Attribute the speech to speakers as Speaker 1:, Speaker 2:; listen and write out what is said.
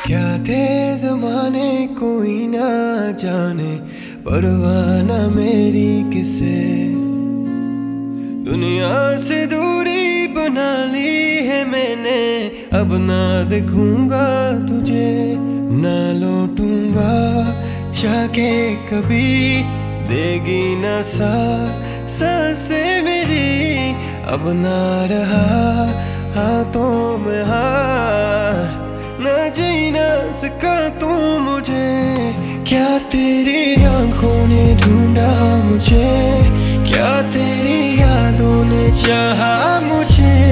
Speaker 1: क्या थे जमाने कोई ना जाने, परवाना मेरी किसे। दुनिया से दूरी बना ली है मैंने, अब ना देखूंगा तुझे, ना लौटूंगा जाके कभी। देगी ना सांसें मेरी, अब ना रहा हाथों में हार, न जी ना सका तू मुझे। क्या तेरी आंखों ने ढूंढा मुझे, क्या तेरी यादों ने चाहा मुझे।